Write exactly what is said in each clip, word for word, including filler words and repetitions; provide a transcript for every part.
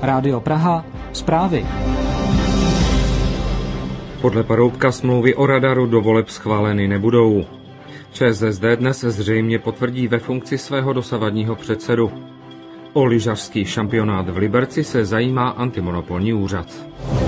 Rádio Praha, zprávy. Podle Paroubka smlouvy o radaru do voleb schváleny nebudou. ČSSD dnes zřejmě potvrdí ve funkci svého dosavadního předsedu. O lyžařský šampionát v Liberci se zajímá antimonopolní úřad.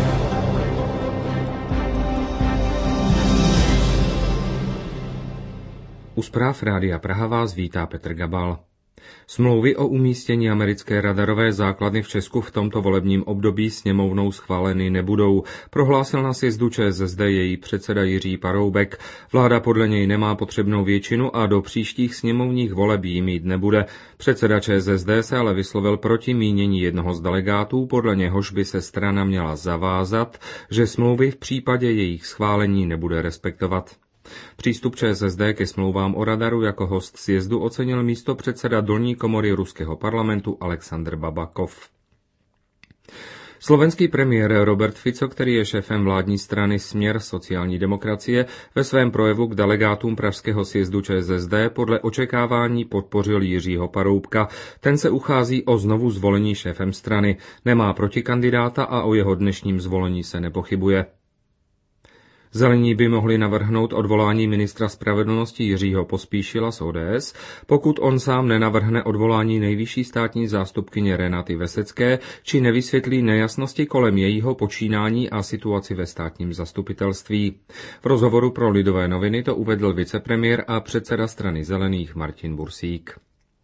U zpráv Rádia Praha vás vítá Petr Gabal. Smlouvy o umístění americké radarové základny v Česku v tomto volebním období sněmovnou schváleny nebudou, prohlásil na sjezdu ČSSD její předseda Jiří Paroubek. Vláda podle něj nemá potřebnou většinu a do příštích sněmovních voleb jí mít nebude. Předseda ČSSD se ale vyslovil proti mínění jednoho z delegátů, podle něhož by se strana měla zavázat, že smlouvy v případě jejich schválení nebude respektovat. Přístup ČSSD ke smlouvám o radaru jako host sjezdu ocenil místopředseda dolní komory ruského parlamentu Alexandr Babakov. Slovenský premiér Robert Fico, který je šéfem vládní strany Směr sociální demokracie, ve svém projevu k delegátům pražského sjezdu ČSSD podle očekávání podpořil Jiřího Paroubka. Ten se uchází o znovu zvolení šéfem strany, nemá protikandidáta a o jeho dnešním zvolení se nepochybuje. Zelení by mohli navrhnout odvolání ministra spravedlnosti Jiřího Pospíšila z O D S, pokud on sám nenavrhne odvolání nejvyšší státní zástupkyně Renaty Vesecké, či nevysvětlí nejasnosti kolem jejího počínání a situaci ve státním zastupitelství. V rozhovoru pro Lidové noviny to uvedl vicepremiér a předseda strany Zelených Martin Bursík.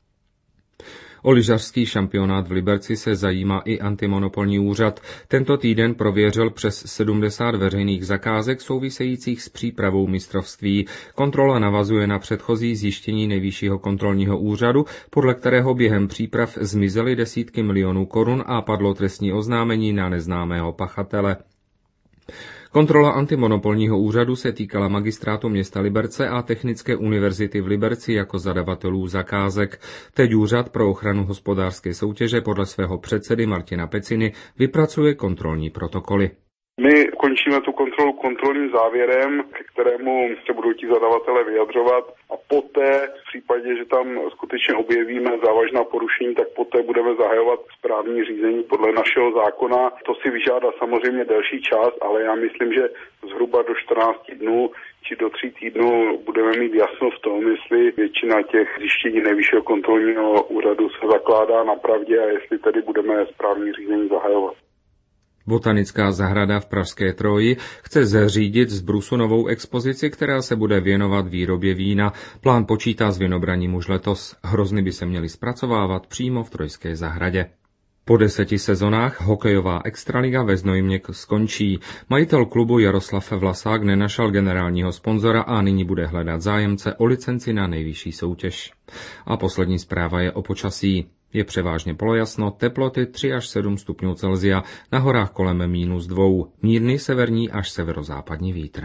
O lyžařský šampionát v Liberci se zajímá i antimonopolní úřad. Tento týden prověřil přes sedmdesát veřejných zakázek souvisejících s přípravou mistrovství. Kontrola navazuje na předchozí zjištění Nejvyššího kontrolního úřadu, podle kterého během příprav zmizely desítky milionů korun a padlo trestní oznámení na neznámého pachatele. Kontrola antimonopolního úřadu se týkala magistrátu města Liberce a Technické univerzity v Liberci jako zadavatelů zakázek. Teď úřad pro ochranu hospodářské soutěže podle svého předsedy Martina Peciny vypracuje kontrolní protokoly. My končíme tu kontrolu kontrolním závěrem, ke kterému se budou ti zadavatelé vyjadřovat, a poté v případě, že tam skutečně objevíme závažná porušení, tak poté budeme zahajovat správní řízení podle našeho zákona. To si vyžádá samozřejmě delší čas, ale já myslím, že zhruba do čtrnácti dnů či do tří týdnů budeme mít jasno v tom, jestli většina těch zjištění Nejvyššího kontrolního úřadu se zakládá na pravdě a jestli tedy budeme správní řízení zahajovat. Botanická zahrada v pražské Troji chce zřídit z brusu novou expozici, která se bude věnovat výrobě vína. Plán počítá s vinobraním už letos. Hrozny by se měly zpracovávat přímo v Trojské zahradě. Po deseti sezonách hokejová extraliga ve Znojmě skončí. Majitel klubu Jaroslav Vlasák nenašel generálního sponzora a nyní bude hledat zájemce o licenci na nejvyšší soutěž. A poslední zpráva je o počasí. Je převážně polojasno, teploty tři až sedm stupňů Celsia, na horách kolem mínus dvou, mírný severní až severozápadní vítr.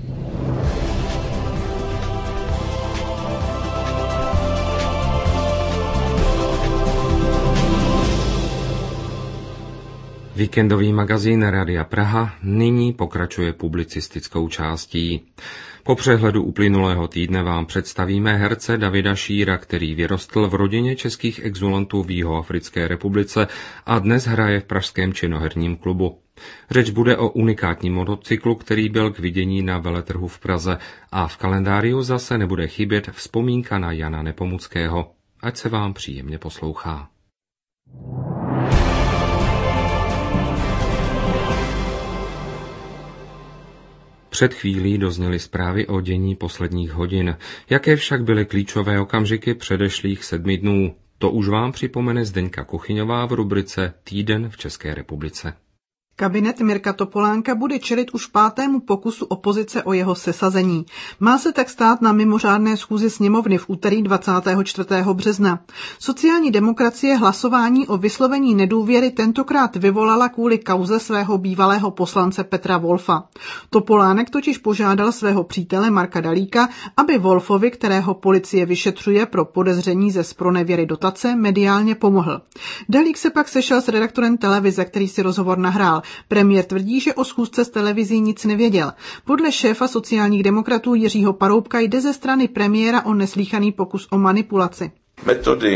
Víkendový magazín Rádia Praha nyní pokračuje publicistickou částí. Po přehledu uplynulého týdne vám představíme herce Davida Šíra, který vyrostl v rodině českých exulantů v Jihoafrické republice a dnes hraje v pražském činoherním klubu. Řeč bude o unikátním motocyklu, který byl k vidění na veletrhu v Praze, a v kalendáriu zase nebude chybět vzpomínka na Jana Nepomuckého. Ať se vám příjemně poslouchá. Před chvílí dozněly zprávy o dění posledních hodin. Jaké však byly klíčové okamžiky předešlých sedmi dnů? To už vám připomene Zdeňka Kuchyňová v rubrice Týden v České republice. Kabinet Mirka Topolánka bude čelit už pátému pokusu opozice o jeho sesazení. Má se tak stát na mimořádné schůzi sněmovny v úterý dvacátého čtvrtého března. Sociální demokracie hlasování o vyslovení nedůvěry tentokrát vyvolala kvůli kauze svého bývalého poslance Petra Wolfa. Topolánek totiž požádal svého přítele Marka Dalíka, aby Wolfovi, kterého policie vyšetřuje pro podezření ze zpronevěry dotace, mediálně pomohl. Dalík se pak sešel s redaktorem televize, který si rozhovor nahrál. Premiér tvrdí, že o schůzce s televizí nic nevěděl. Podle šéfa sociálních demokratů Jiřího Paroubka jde ze strany premiéra o neslýchaný pokus o manipulaci. Metody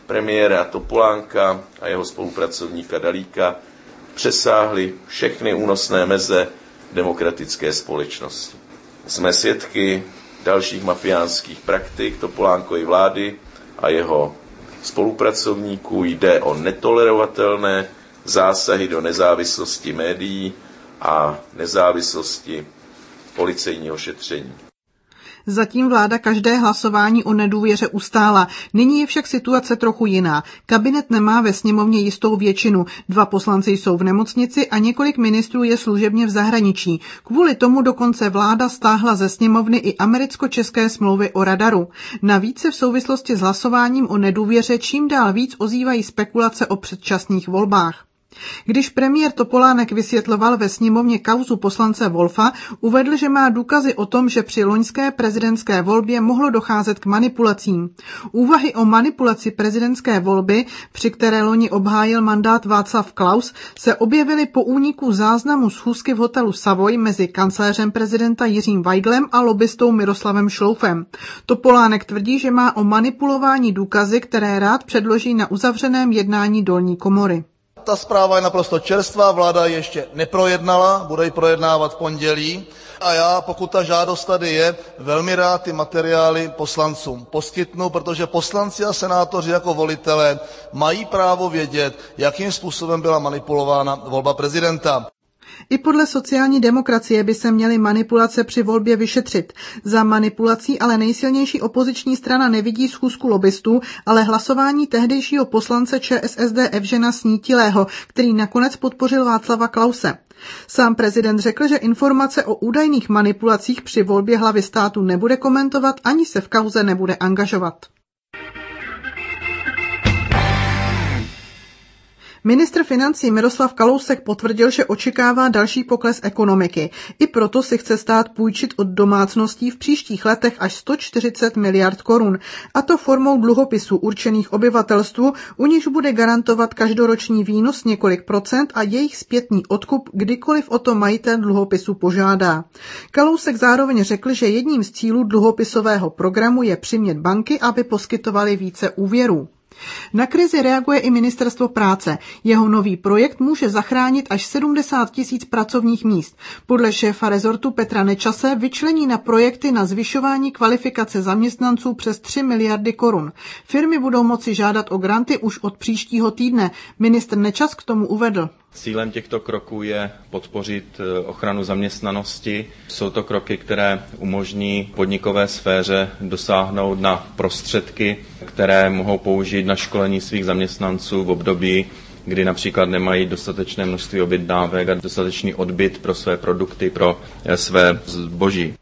premiéra Topolánka a jeho spolupracovníka Dalíka přesáhly všechny únosné meze demokratické společnosti. Jsme svědky dalších mafiánských praktik Topolánkovy vlády a jeho spolupracovníků. Jde o netolerovatelné zásahy do nezávislosti médií a nezávislosti policejního šetření. Zatím vláda každé hlasování o nedůvěře ustála. Nyní je však situace trochu jiná. Kabinet nemá ve sněmovně jistou většinu. Dva poslanci jsou v nemocnici a několik ministrů je služebně v zahraničí. Kvůli tomu dokonce vláda stáhla ze sněmovny i americko-české smlouvy o radaru. Navíc se v souvislosti s hlasováním o nedůvěře čím dál víc ozývají spekulace o předčasných volbách. Když premiér Topolánek vysvětloval ve sněmovně kauzu poslance Wolfa, uvedl, že má důkazy o tom, že při loňské prezidentské volbě mohlo docházet k manipulacím. Úvahy o manipulaci prezidentské volby, při které loni obhájil mandát Václav Klaus, se objevily po úniku záznamu schůzky v hotelu Savoy mezi kancléřem prezidenta Jiřím Weiglem a lobbystou Miroslavem Šloufem. Topolánek tvrdí, že má o manipulování důkazy, které rád předloží na uzavřeném jednání dolní komory. Ta zpráva je naprosto čerstvá, vláda ji ještě neprojednala, bude ji projednávat v pondělí a já, pokud ta žádost tady je, velmi rád ty materiály poslancům poskytnu, protože poslanci a senátoři jako volitelé mají právo vědět, jakým způsobem byla manipulována volba prezidenta. I podle sociální demokracie by se měly manipulace při volbě vyšetřit. Za manipulací ale nejsilnější opoziční strana nevidí schůzku lobbystů, ale hlasování tehdejšího poslance ČSSD Evžena Snítilého, který nakonec podpořil Václava Klause. Sám prezident řekl, že informace o údajných manipulacích při volbě hlavy státu nebude komentovat ani se v kauze nebude angažovat. Ministr financí Miroslav Kalousek potvrdil, že očekává další pokles ekonomiky. I proto si chce stát půjčit od domácností v příštích letech až sto čtyřicet miliard korun, a to formou dluhopisů určených obyvatelstvu, u nichž bude garantovat každoroční výnos několik procent a jejich zpětný odkup, kdykoliv o to majitel dluhopisu požádá. Kalousek zároveň řekl, že jedním z cílů dluhopisového programu je přimět banky, aby poskytovaly více úvěrů. Na krizi reaguje i Ministerstvo práce. Jeho nový projekt může zachránit až sedmdesát tisíc pracovních míst. Podle šéfa rezortu Petra Nečase vyčlení na projekty na zvyšování kvalifikace zaměstnanců přes tři miliardy korun. Firmy budou moci žádat o granty už od příštího týdne. Ministr Nečas k tomu uvedl. Cílem těchto kroků je podpořit ochranu zaměstnanosti. Jsou to kroky, které umožní podnikové sféře dosáhnout na prostředky, které mohou použít na školení svých zaměstnanců v období, kdy například nemají dostatečné množství objednávek a dostatečný odbyt pro své produkty, pro své zboží.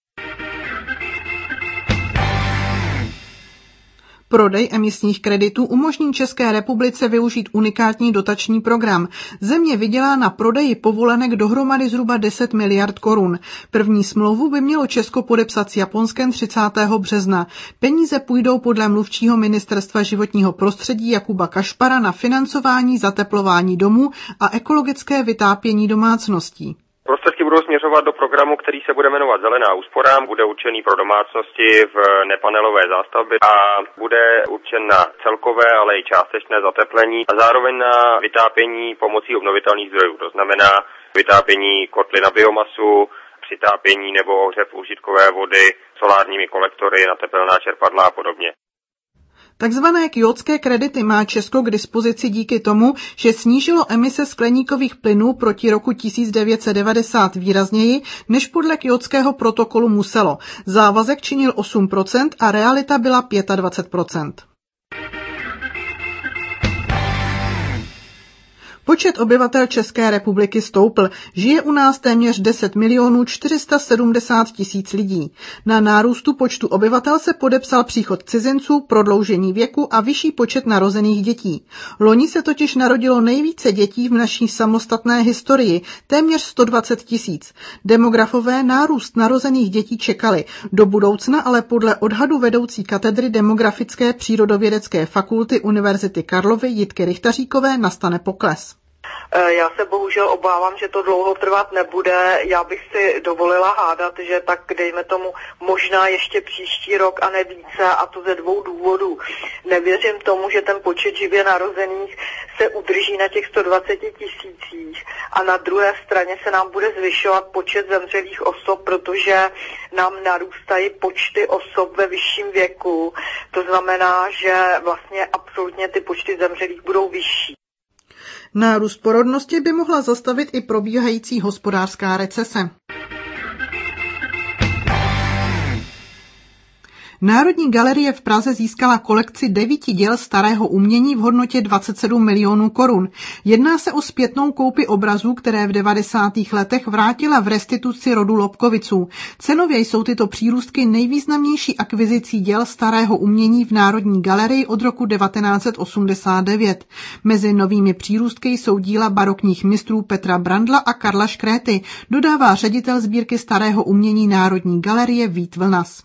Prodej emisních kreditů umožní České republice využít unikátní dotační program. Země vydělá na prodeji povolenek dohromady zhruba deset miliard korun. První smlouvu by mělo Česko podepsat s Japonskem třicátého března. Peníze půjdou podle mluvčího Ministerstva životního prostředí Jakuba Kašpara na financování zateplování domů a ekologické vytápění domácností. Prostředky budou směřovat do programu, který se bude jmenovat Zelená úspora, bude určený pro domácnosti v nepanelové zástavbě a bude určen na celkové, ale i částečné zateplení a zároveň na vytápění pomocí obnovitelných zdrojů. To znamená vytápění kotly na biomasu, přitápění nebo ohřev užitkové vody solárními kolektory na tepelná čerpadla a podobně. Takzvané kjótské kredity má Česko k dispozici díky tomu, že snížilo emise skleníkových plynů proti roku tisíc devět set devadesát výrazněji, než podle kjótského protokolu muselo. Závazek činil osm procent a realita byla dvacet pět procent. Počet obyvatel České republiky stoupl. Žije u nás téměř deset milionů čtyři sta sedmdesát tisíc lidí. Na nárůstu počtu obyvatel se podepsal příchod cizinců, prodloužení věku a vyšší počet narozených dětí. Loni se totiž narodilo nejvíce dětí v naší samostatné historii, téměř sto dvacet tisíc. Demografové nárůst narozených dětí čekali. Do budoucna ale podle odhadu vedoucí katedry demografické přírodovědecké fakulty Univerzity Karlovy Jitky Richtaříkové nastane pokles. Já se bohužel obávám, že to dlouho trvat nebude. Já bych si dovolila hádat, že tak dejme tomu možná ještě příští rok a ne více, a to ze dvou důvodů. Nevěřím tomu, že ten počet živě narozených se udrží na těch sto dvacet tisících a na druhé straně se nám bude zvyšovat počet zemřelých osob, protože nám narůstají počty osob ve vyšším věku. To znamená, že vlastně absolutně ty počty zemřelých budou vyšší. Nárůst porodnosti by mohla zastavit i probíhající hospodářská recese. Národní galerie v Praze získala kolekci devíti děl starého umění v hodnotě dvacet sedm milionů korun. Jedná se o zpětnou koupi obrazů, které v devadesátých letech vrátila v restituci rodu Lobkoviců. Cenově jsou tyto přírůstky nejvýznamnější akvizicí děl starého umění v Národní galerii od roku devatenáct set osmdesát devět. Mezi novými přírůstky jsou díla barokních mistrů Petra Brandla a Karla Škréty, dodává ředitel sbírky starého umění Národní galerie Vít Vlnas.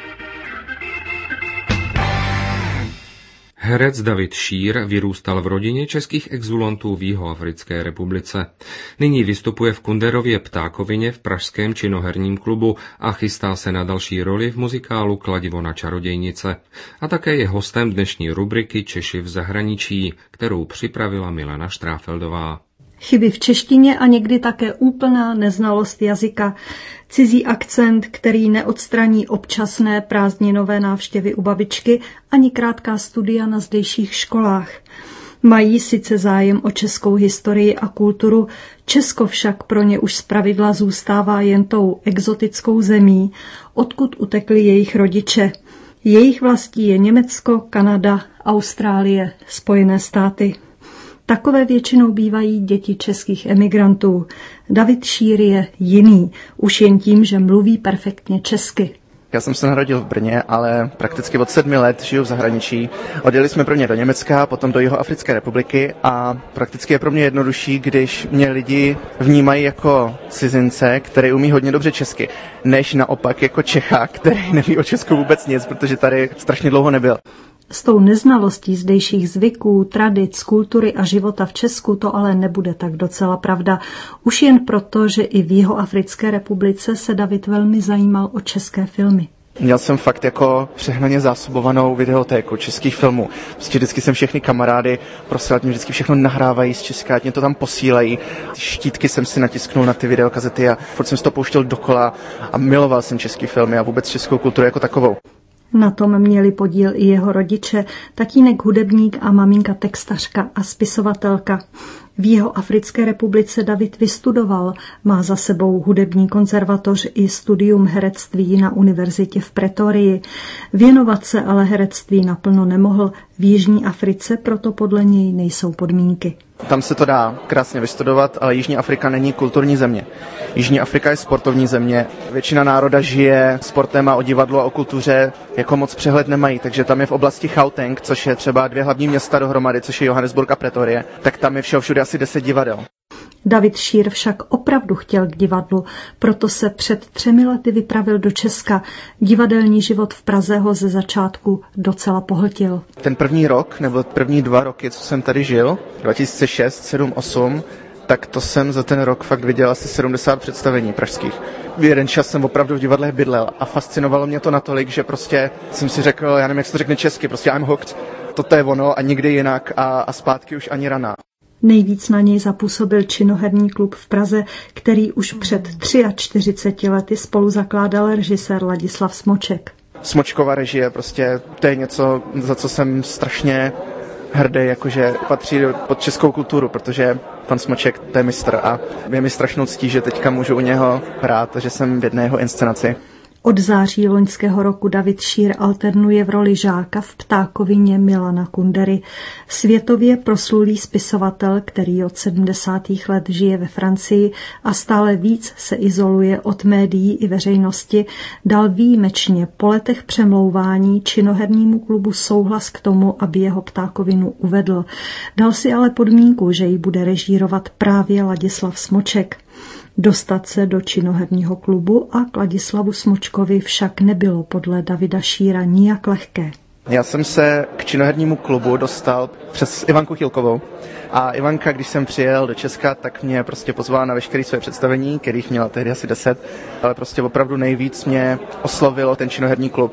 Herec David Šír vyrůstal v rodině českých exulantů v Jihoafrické republice. Nyní vystupuje v Kunderově Ptákovině v pražském činoherním klubu a chystá se na další roli v muzikálu Kladivo na čarodějnice. A také je hostem dnešní rubriky Češi v zahraničí, kterou připravila Milena Štráfeldová. Chyby v češtině a někdy také úplná neznalost jazyka. Cizí akcent, který neodstraní občasné prázdninové návštěvy u babičky ani krátká studia na zdejších školách. Mají sice zájem o českou historii a kulturu, Česko však pro ně už zpravidla zůstává jen tou exotickou zemí, odkud utekli jejich rodiče. Jejich vlastí je Německo, Kanada, Austrálie, Spojené státy. Takové většinou bývají děti českých emigrantů. David Šír je jiný, už jen tím, že mluví perfektně česky. Já jsem se narodil v Brně, ale prakticky od sedmi let žiju v zahraničí. Odjeli jsme prvně do Německa, potom do Jihoafrické republiky a prakticky je pro mě jednodušší, když mě lidi vnímají jako cizince, který umí hodně dobře česky, než naopak jako Čecha, který neví o Česku vůbec nic, protože tady strašně dlouho nebyl. S tou neznalostí zdejších zvyků, tradic, kultury a života v Česku to ale nebude tak docela pravda. Už jen proto, že i v Jihoafrické republice se David velmi zajímal o české filmy. Měl jsem fakt jako přehnaně zásobovanou videotéku českých filmů. Prostě vždycky jsem všechny kamarády prosil, mě vždycky všechno nahrávají z Česka, ať mě to tam posílají. Štítky jsem si natisknul na ty videokazety a furt jsem si to pouštěl dokola a miloval jsem český filmy a vůbec českou kulturu jako takovou. Na tom měli podíl i jeho rodiče, tatínek hudebník a maminka textařka a spisovatelka. V Jihoafrické republice David vystudoval, má za sebou hudební konzervatoř i studium herectví na univerzitě v Pretorii. Věnovat se ale herectví naplno nemohl, v Jižní Africe proto podle něj nejsou podmínky. Tam se to dá krásně vystudovat, ale Jižní Afrika není kulturní země. Jižní Afrika je sportovní země. Většina národa žije sportem a o divadlu a o kultuře jako moc přehled nemají, takže tam je v oblasti Gauteng, což je třeba dvě hlavní města dohromady, což je Johannesburg a Pretorie, tak tam je všeho všude asi deset divadel. David Šír však opravdu chtěl k divadlu, proto se před třemi lety vypravil do Česka. Divadelní život v Praze ho ze začátku docela pohltil. Ten první rok, nebo první dva roky, co jsem tady žil, dva tisíce šest, sedm, osm, tak to jsem za ten rok fakt viděl asi sedmdesát představení pražských. V jeden čas jsem opravdu v divadle bydlel a fascinovalo mě to natolik, že prostě jsem si řekl, já nevím, jak se to řekne česky, prostě I'm hooked, toto je ono a nikdy jinak a, a zpátky už ani rana. Nejvíc na něj zapůsobil činoherní klub v Praze, který už před čtyřiceti třemi lety spolu zakládal režisér Ladislav Smoček. Smočkova režie, prostě to je něco, za co jsem strašně hrdý, jakože patří pod českou kulturu, protože pan Smoček, to je mistr a je mi strašnou ctí, že teďka můžu u něho hrát, že jsem v jedné jeho inscenaci. Od září loňského roku David Šír alternuje v roli žáka v Ptákovině Milana Kundery. Světově proslulý spisovatel, který od sedmdesátých let žije ve Francii a stále víc se izoluje od médií i veřejnosti, dal výjimečně po letech přemlouvání činohernímu klubu souhlas k tomu, aby jeho Ptákovinu uvedl. Dal si ale podmínku, že ji bude režírovat právě Ladislav Smoček. Dostat se do činoherního klubu a k Ladislavu Smočkovi však nebylo podle Davida Šíra nijak lehké. Já jsem se k činohernímu klubu dostal přes Ivanku Chilkovou. A Ivanka, když jsem přijel do Česka, tak mě prostě pozvala na veškeré své představení, kterých měla tehdy asi deset, ale prostě opravdu nejvíc mě oslovilo ten činoherní klub.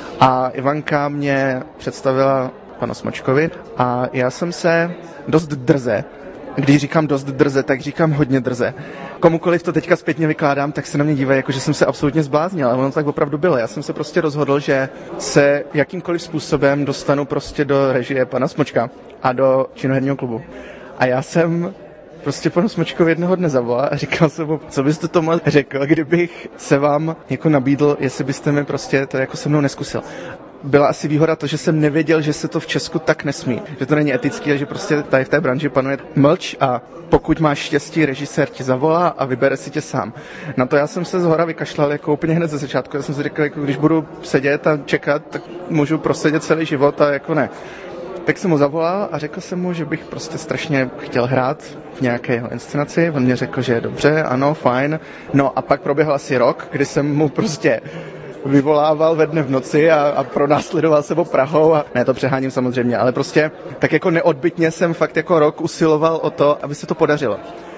A Ivanka mě představila panu Smočkovi a já jsem se dost drze, když říkám dost drze, tak říkám hodně drze. Komukoliv to teďka zpětně vykládám, tak se na mě dívají, jako že jsem se absolutně zbláznil, ale ono tak opravdu bylo. Já jsem se prostě rozhodl, že se jakýmkoliv způsobem dostanu prostě do režie pana Smočka a do činoherního klubu. A já jsem prostě panu Smočkovi jednoho dne zavolal a říkal jsem mu, co byste tomu řekl, kdybych se vám jako nabídl, jestli byste mi prostě to jako se mnou neskusil. Byla asi výhoda to, že jsem nevěděl, že se to v Česku tak nesmí, že to není etický a že prostě tady v té branži panuje mlč a pokud máš štěstí, režisér ti zavolá a vybere si tě sám. Na to já jsem se zhora vykašlal jako úplně hned ze začátku. Já jsem si říkal, jako když budu sedět a čekat, tak můžu prosedět celý život a jako ne. Tak jsem mu zavolal a řekl jsem mu, že bych prostě strašně chtěl hrát v nějaké jeho inscenaci. On mě řekl, že je dobře, ano, fajn. No a pak proběhl asi rok, kdy jsem mu prostě vyvolával ve dne v noci a, a pronásledoval se po Prahou a ne, to přeháním samozřejmě, ale prostě tak jako neodbytně jsem fakt jako rok usiloval o to, aby se to podařilo.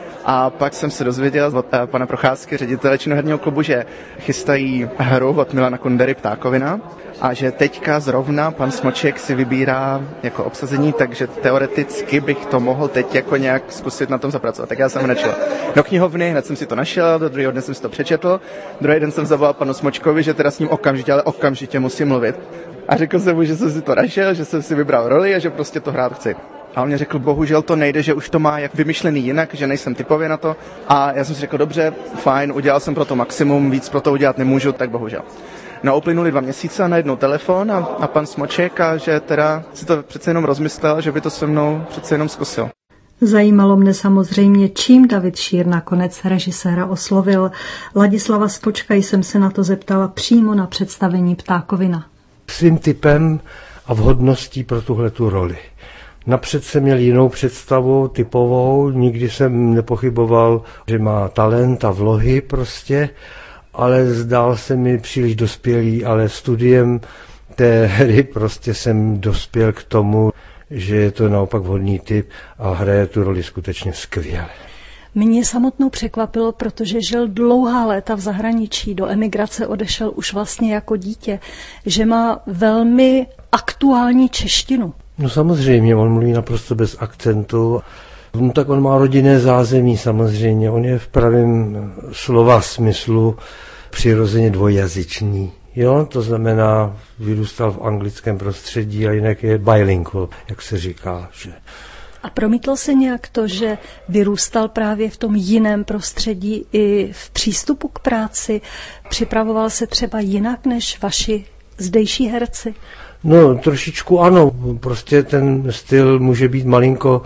A pak jsem se dozvěděl od uh, pana Procházky, ředitele činoherního klubu, že chystají hru od Milana Kundery Ptákovina a že teďka zrovna pan Smoček si vybírá jako obsazení, takže teoreticky bych to mohl teď jako nějak zkusit na tom zapracovat. Tak já jsem hned šel do knihovny, hned jsem si to našel, do druhého dne jsem si to přečetl, druhý den jsem zavolal panu Smočkovi, že teda s ním okamžitě, ale okamžitě musím mluvit. A řekl jsem mu, že jsem si to našel, že jsem si vybral roli a že prostě to hrát chci. A on mě řekl, bohužel to nejde, že už to má jak vymyšlený jinak, že nejsem typově na to. A já jsem si řekl, dobře, fajn, udělal jsem pro to maximum, víc pro to udělat nemůžu, tak bohužel. No uplynuli dva měsíce a najednou telefon a, a pan Smoček a že teda si to přece jenom rozmyslel, že by to se mnou přece jenom zkusil. Zajímalo mne samozřejmě, čím David Šír nakonec režiséra oslovil. Ladislava Spočka jsem se na to zeptala přímo na představení Ptákovina. Svým typem a vhodností pro tuhletu roli. Napřed jsem měl jinou představu, typovou, nikdy jsem nepochyboval, že má talent a vlohy prostě, ale zdál se mi příliš dospělý, ale studiem té hry prostě jsem dospěl k tomu, že je to naopak vhodný typ a hraje tu roli skutečně skvěle. Mě samotnou překvapilo, protože žil dlouhá léta v zahraničí, do emigrace odešel už vlastně jako dítě, že má velmi aktuální češtinu. No samozřejmě, on mluví naprosto bez akcentu. No tak on má rodinné zázemí samozřejmě, on je v pravém slova smyslu přirozeně dvojjazyčný. Jo, to znamená, vyrůstal v anglickém prostředí a jinak je bilingual, jak se říká. Že... A promítlo se nějak to, že vyrůstal právě v tom jiném prostředí i v přístupu k práci? Připravoval se třeba jinak než vaši zdejší herci? No, trošičku ano, prostě ten styl může být malinko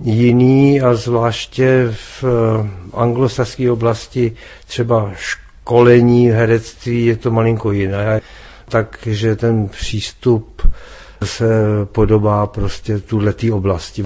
jiný a zvláště v anglosaské oblasti třeba školení herectví je to malinko jiné, takže ten přístup se podobá prostě tuhletý oblasti.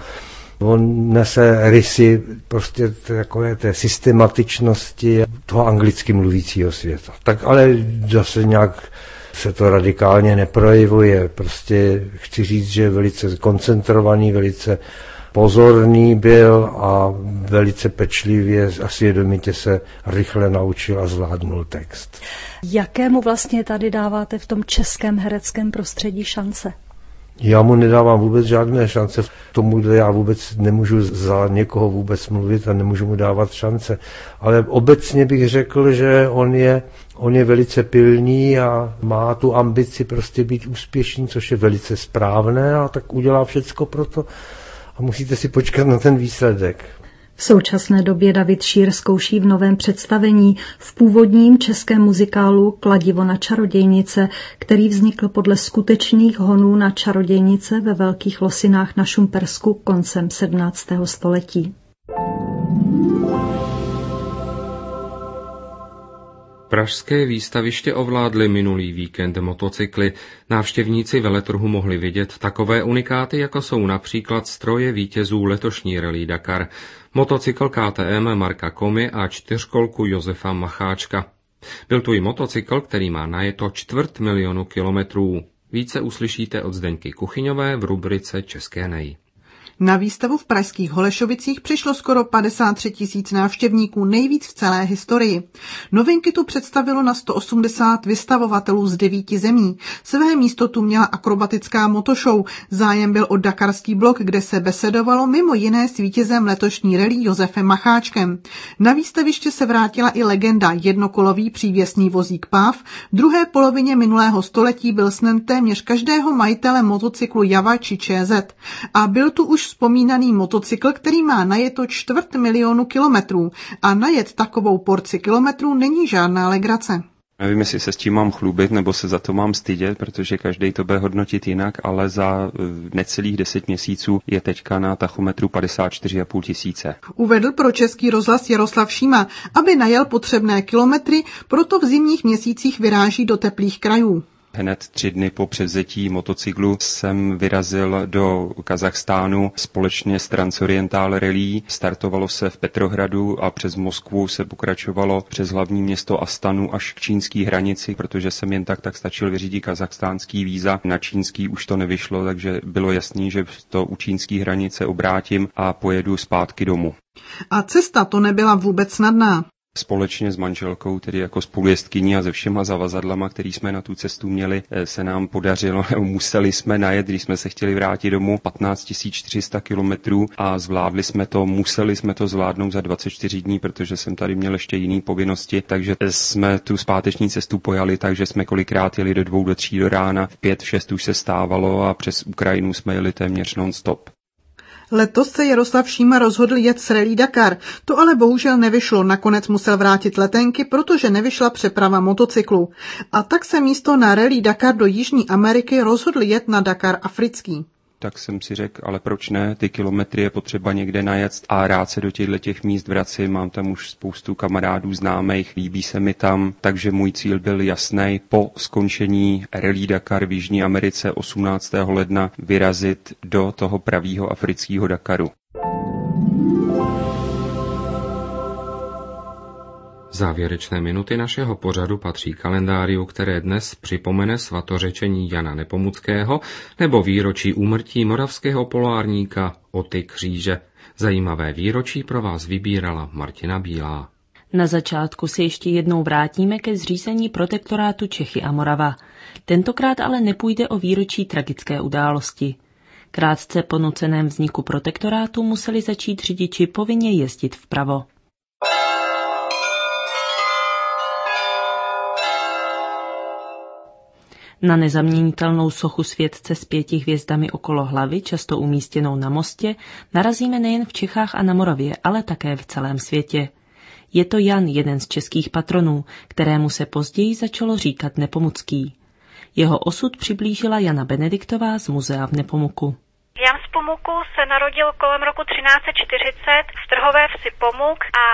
On nese rysy prostě takové té systematičnosti toho anglicky mluvícího světa. Tak ale zase nějak se to radikálně neprojevuje. Prostě chci říct, že velice koncentrovaný, velice pozorný byl a velice pečlivě a svědomitě se rychle naučil a zvládnul text. Jakému vlastně tady dáváte v tom českém hereckém prostředí šance? Já mu nedávám vůbec žádné šance. Tomu já vůbec nemůžu za někoho vůbec mluvit a nemůžu mu dávat šance. Ale obecně bych řekl, že on je, on je velice pilný a má tu ambici prostě být úspěšný, což je velice správné a tak udělá všecko pro to a musíte si počkat na ten výsledek. V současné době David Šír zkouší v novém představení v původním českém muzikálu Kladivo na čarodějnice, který vznikl podle skutečných honů na čarodějnice ve Velkých Losinách na Šumpersku koncem sedmnáctého století. Pražské výstaviště ovládly minulý víkend motocykly. Návštěvníci veletrhu mohli vidět takové unikáty, jako jsou například stroje vítězů letošní Rallye Dakar, motocykl K T M Marka Komy a čtyřkolku Josefa Macháčka. Byl tu i motocykl, který má najeto čtvrt milionu kilometrů. Více uslyšíte od Zdeňky Kuchyňové v rubrice České nej. Na výstavu v pražských Holešovicích přišlo skoro padesát tři tisíc návštěvníků, nejvíc v celé historii. Novinky tu představilo na sto osmdesát vystavovatelů z devíti zemí. Své místo tu měla akrobatická motoshow. Zájem byl o dakarský blok, kde se besedovalo mimo jiné s vítězem letošní rally Josefem Macháčkem. Na výstaviště se vrátila i legenda, jednokolový přívěsný vozík Páv. V druhé polovině minulého století byl snem téměř každého majitele motocyklu Java či ČZ. A byl tu už vzpomínaný motocykl, který má najeto čtvrt milionu kilometrů. A najet takovou porci kilometrů není žádná legrace. Nevím, jestli se s tím mám chlubit, nebo se za to mám stydět, protože každý to bude hodnotit jinak, ale za necelých deset měsíců je teďka na tachometru padesát čtyři a půl tisíce. Uvedl pro Český rozhlas Jaroslav Šíma, aby najel potřebné kilometry, proto v zimních měsících vyráží do teplých krajů. Hned tři dny po převzetí motocyklu jsem vyrazil do Kazachstánu společně s Transoriental Rally. Startovalo se v Petrohradu a přes Moskvu se pokračovalo přes hlavní město Astanu až k čínský hranici, protože jsem jen tak tak stačil vyřídit kazachstánský víza. Na čínský už to nevyšlo, takže bylo jasný, že to u čínský hranice obrátím a pojedu zpátky domů. A cesta to nebyla vůbec snadná. Společně s manželkou, tedy jako spolujezdkyní a se všema zavazadlama, který jsme na tu cestu měli, se nám podařilo, museli jsme najet, když jsme se chtěli vrátit domů, patnáct tisíc čtyři sta kilometrů a zvládli jsme to, museli jsme to zvládnout za dvacet čtyři dní, protože jsem tady měl ještě jiné povinnosti, takže jsme tu zpáteční cestu pojali, takže jsme kolikrát jeli do dvou, do tří do rána, v pět, v šest už se stávalo a přes Ukrajinu jsme jeli téměř non-stop. Letos se Jaroslav Šíma rozhodl jet s Rally Dakar. To ale bohužel nevyšlo, nakonec musel vrátit letenky, protože nevyšla přeprava motocyklu. A tak se místo na Rally Dakar do Jižní Ameriky rozhodl jet na Dakar africký. Tak jsem si řekl, ale proč ne, ty kilometry je potřeba někde najet a rád se do těchto těch míst vracím, mám tam už spoustu kamarádů známých, líbí se mi tam, takže můj cíl byl jasný, po skončení Rally Dakar v Jižní Americe osmnáctého ledna vyrazit do toho pravýho afrického Dakaru. Závěrečné minuty našeho pořadu patří kalendáriu, které dnes připomene svatořečení Jana Nepomuckého nebo výročí úmrtí moravského polárníka Oty Kříže. Zajímavé výročí pro vás vybírala Martina Bílá. Na začátku se ještě jednou vrátíme ke zřízení protektorátu Čechy a Morava. Tentokrát ale nepůjde o výročí tragické události. Krátce po nuceném vzniku protektorátu museli začít řidiči povinně jezdit vpravo. Na nezaměnitelnou sochu světce s pěti hvězdami okolo hlavy, často umístěnou na mostě, narazíme nejen v Čechách a na Moravě, ale také v celém světě. Je to Jan, jeden z českých patronů, kterému se později začalo říkat Nepomucký. Jeho osud přiblížila Jana Benediktová z muzea v Nepomuku. Jan z Pomuku se narodil kolem roku třináct set čtyřicet v trhové vsi Pomuk a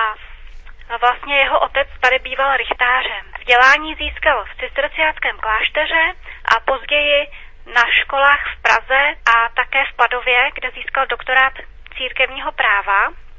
vlastně jeho otec tady býval rychtářem. Vzdělání získal v cisterciáckém klášteře a později na školách v Praze a také v Padově, kde získal doktorát církevního práva.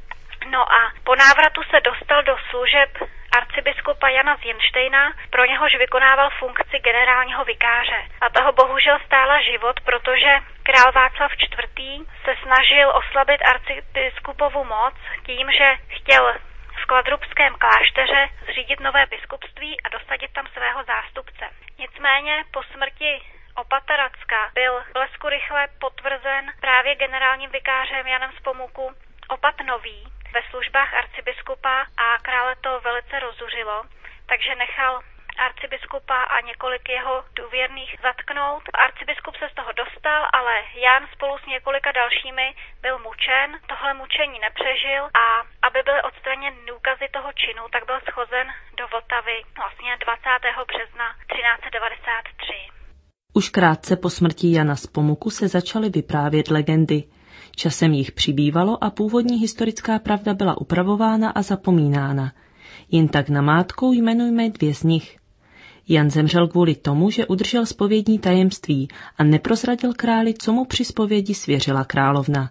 No a po návratu se dostal do služeb arcibiskupa Jana z Jenštejna, pro něhož vykonával funkci generálního vikáře. A toho bohužel stála život, protože král Václav čtvrtý. se snažil oslabit arcibiskupovu moc tím, že chtěl v Kladrubském klášteře zřídit nové biskupství a dosadit tam svého zástupce. Nicméně po smrti opata Racka byl blesku rychle potvrzen právě generálním vikářem Janem z Pomuku opat Nový ve službách arcibiskupa a krále to velice rozuřilo, takže nechal arcibiskupa a několik jeho důvěrných zatknout. Arcibiskup se z toho dostal, ale Jan spolu s několika dalšími byl mučen. Tohle mučení nepřežil a aby byly odstraněny důkazy toho činu, tak byl shozen do Vltavy vlastně dvacátého března třináct set devadesát tři. Už krátce po smrti Jana z Pomuku se začaly vyprávět legendy. Časem jich přibývalo a původní historická pravda byla upravována a zapomínána. Jen tak namátkou jmenujme dvě z nich. Jan zemřel kvůli tomu, že udržel zpovědní tajemství a neprozradil králi, co mu při zpovědi svěřila královna.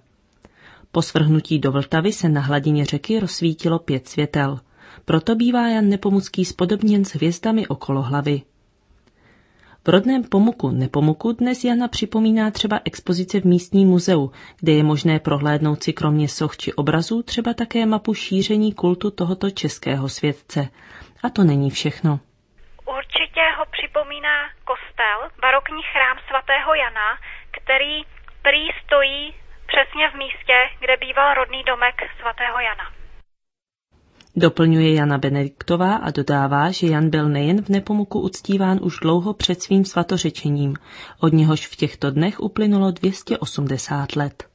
Po svrhnutí do Vltavy se na hladině řeky rozsvítilo pět světel. Proto bývá Jan Nepomucký spodobněn s hvězdami okolo hlavy. V rodném Pomuku Nepomuku dnes Jana připomíná třeba expozice v místním muzeu, kde je možné prohlédnout si kromě soch či obrazů třeba také mapu šíření kultu tohoto českého světce. A to není všechno. Určitě ho připomíná kostel, barokní chrám svatého Jana, který prý stojí přesně v místě, kde býval rodný domek svatého Jana. Doplňuje Jana Benediktová a dodává, že Jan byl nejen v Nepomuku uctíván už dlouho před svým svatořečením, od něhož v těchto dnech uplynulo dvě stě osmdesát let.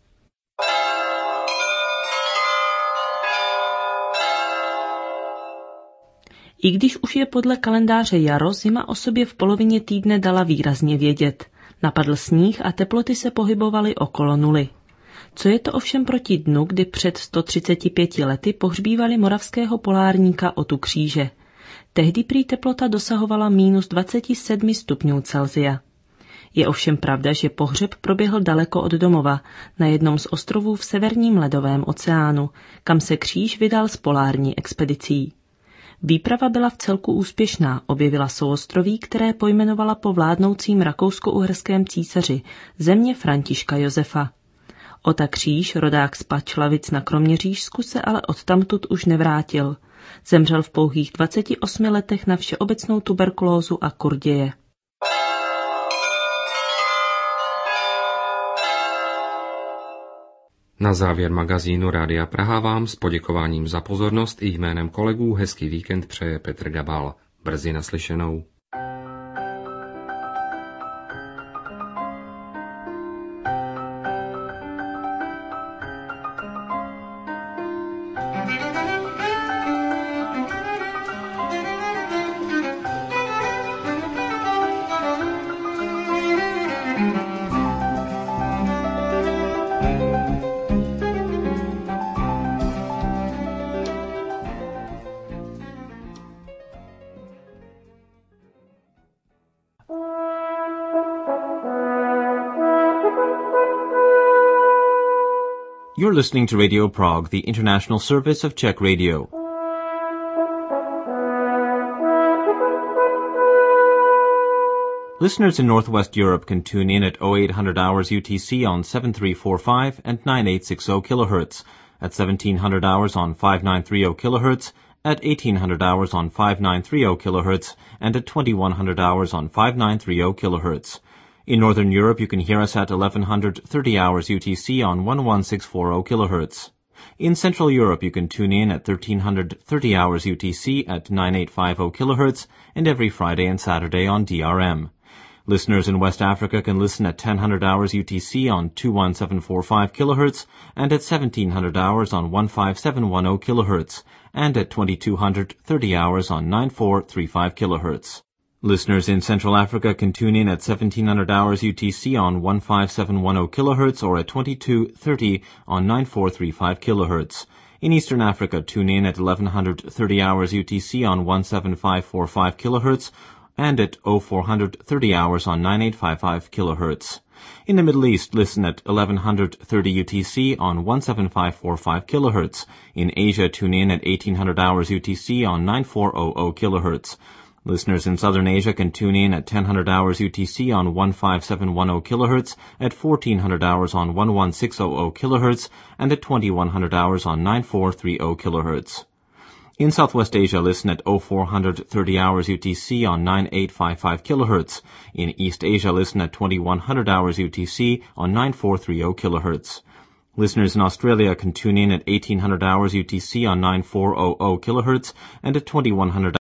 I když už je podle kalendáře jaro, zima o sobě v polovině týdne dala výrazně vědět. Napadl sníh a teploty se pohybovaly okolo nuly. Co je to ovšem proti dnu, kdy před sto třiceti pěti lety pohřbívali moravského polárníka Otu Kříže. Tehdy prý teplota dosahovala minus dvacet sedm stupňů Celsia. Je ovšem pravda, že pohřeb proběhl daleko od domova, na jednom z ostrovů v severním ledovém oceánu, kam se Kříž vydal s polární expedicí. Výprava byla v celku úspěšná, objevila souostroví, které pojmenovala po vládnoucím rakousko-uherském císaři, země Františka Josefa. Ota Kříž, rodák z Pačlavic na Kroměřížsku, se ale odtamtud už nevrátil. Zemřel v pouhých dvaceti osmi letech na všeobecnou tuberkulózu a kurděje. Na závěr magazínu Rádia Praha vám s poděkováním za pozornost i jménem kolegů hezký víkend přeje Petr Gabal. Brzy naslyšenou. You're listening to Radio Prague, the international service of Czech Radio. Listeners in Northwest Europe can tune in at oh eight hundred hours U T C on seven three four five and nine eight six zero kilohertz, at seventeen hundred hours on five nine three zero kilohertz, at eighteen hundred hours on five nine three zero kilohertz, and at twenty-one hundred hours on five nine three zero kilohertz. In Northern Europe, you can hear us at eleven thirty hours U T C on eleven six four zero kilohertz. In Central Europe, you can tune in at thirteen thirty hours U T C at nine eight five zero kilohertz and every Friday and Saturday on D R M. Listeners in West Africa can listen at ten hundred hours U T C on two one seven four five kilohertz and at seventeen hundred hours on fifteen seven one zero kilohertz and at twenty-two thirty hours on nine four three five kilohertz. Listeners in Central Africa can tune in at seventeen hundred hours U T C on fifteen seven one zero kilohertz or at twenty-two thirty on nine four three five kilohertz. In Eastern Africa, tune in at eleven thirty hours U T C on seventeen five four five kilohertz and at oh four thirty hours on nine eight five five kilohertz. In the Middle East, listen at eleven thirty U T C on seventeen five four five kilohertz. In Asia, tune in at eighteen hundred hours U T C on nine four hundred kilohertz. Listeners in Southern Asia can tune in at ten hundred hours U T C on fifteen seven one zero kilohertz, at fourteen hundred hours on eleven six hundred kilohertz, and at twenty-one hundred hours on nine four three zero kilohertz. In Southwest Asia, listen at oh four thirty hours U T C on nine eight five five kilohertz. In East Asia, listen at twenty-one hundred hours U T C on nine four three zero kilohertz. Listeners in Australia can tune in at eighteen hundred hours U T C on nine four hundred kilohertz and at twenty-one hundred